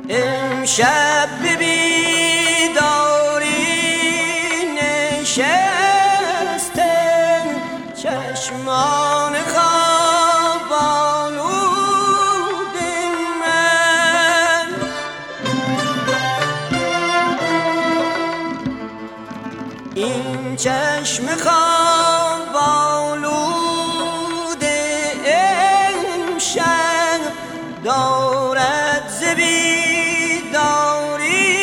امشب به بیداری نشستم، چشمان خواب آلود من. این چشم خواب آلود امشب دارد ز بیداری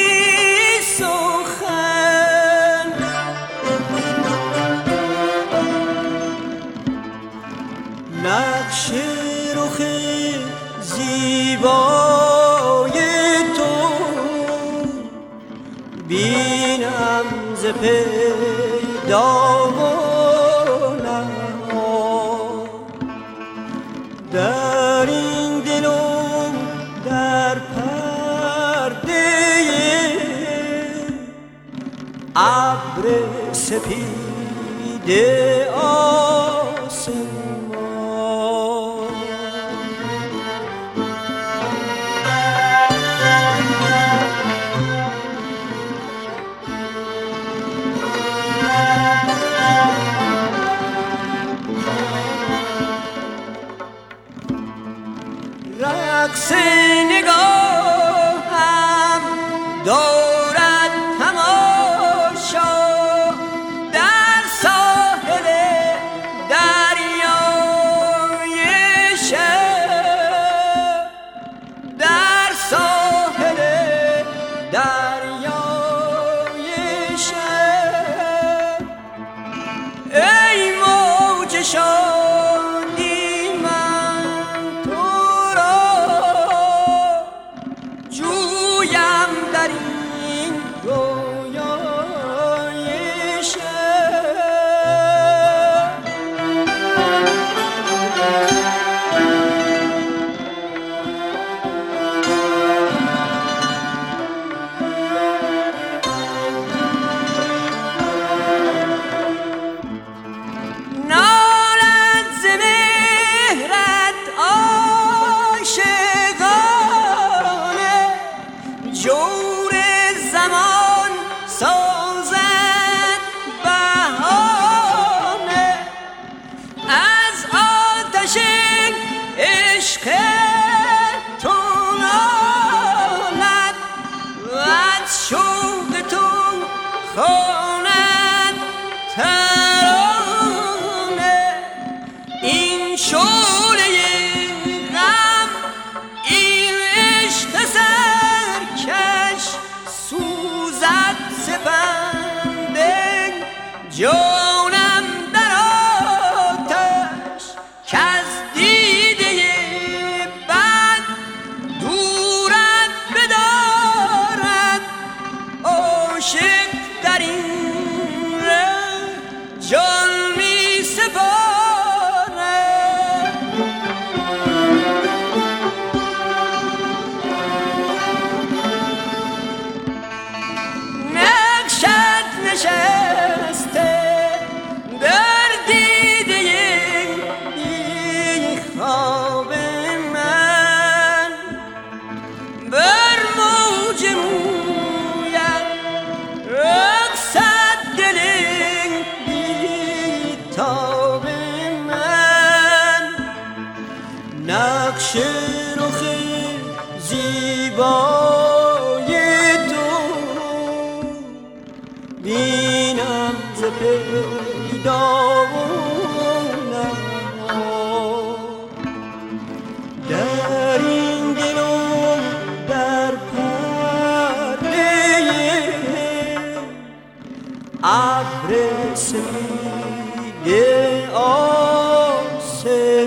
سخن. نقش رخ زیبای تو بینم ز پیدا و نهان. در این دلم در پرده ابر سپید آسمان. رقص نگاهم دارد تماشا در ساحل دریای شب، در ساحل دریای شب. ای موج شادی من تو را جویم در این رویای شب. نالد ز مهرت عاشقانه، جور زمان سازد بهانه. از آتش عشق تو نالد و از شوق تو خواند ترانه. این شعله غم، این عشق سرکش سوزد سپنده جانم در آتش، کز دیده بد دورت بدارد عاشق در این ره جان می سپارد. نقشت نشسته در دیده بی خواب من، بر موج مویت رقصد دل بی تاب من. نقش رخ زیبای تو بینم ز پیدا و نهان. در این دلم در پرده ابر سپید آسمان.